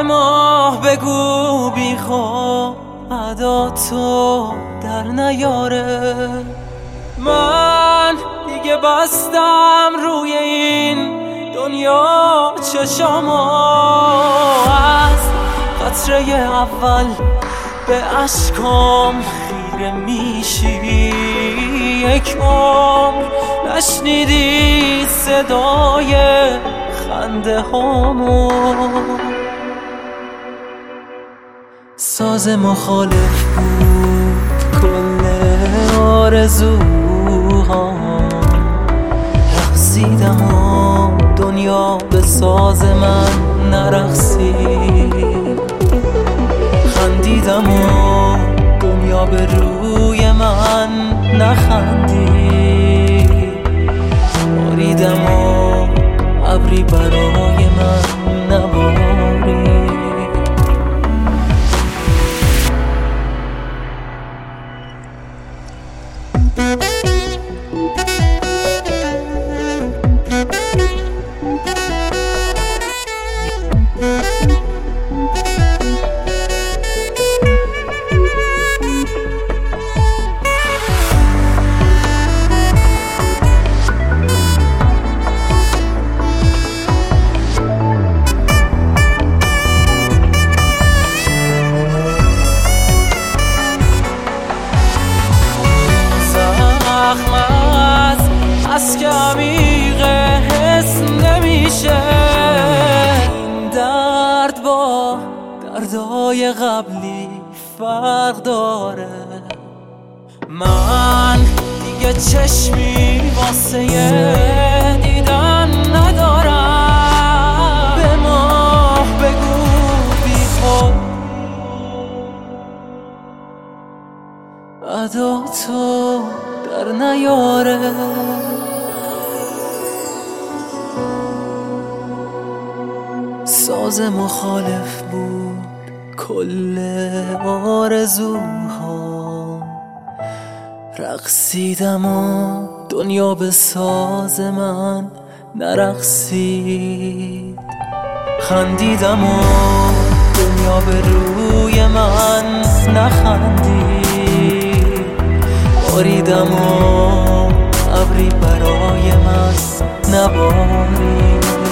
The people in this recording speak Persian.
ماه بگو بی خواب ادا تو در نیاره. من دیگه بستم روی این دنیا چشامو، از قطره اول به اشکام خیره میشی. یک عمر نشنیدی صدای خنده هامو، ساز مخالف بود کل آرزوهام. رقصیدم و دنیا به ساز من نرقصید، خندیدم و دنیا به روی من نخندید. باریدم و ابری برای من نبارید. از که عمیقه حس نمیشه، این درد با دردای قبلی فرق داره. من دیگه چشمی واسه دیدن ندارم. به ماه بگو بی خود ادا تو در نیاره. ساز مخالف بود کل آرزوهام. رقصیدم و دنیا به ساز من نرقصید. خندیدم و دنیا به روی من نخندید. باریدم و ابری برای من نبارید.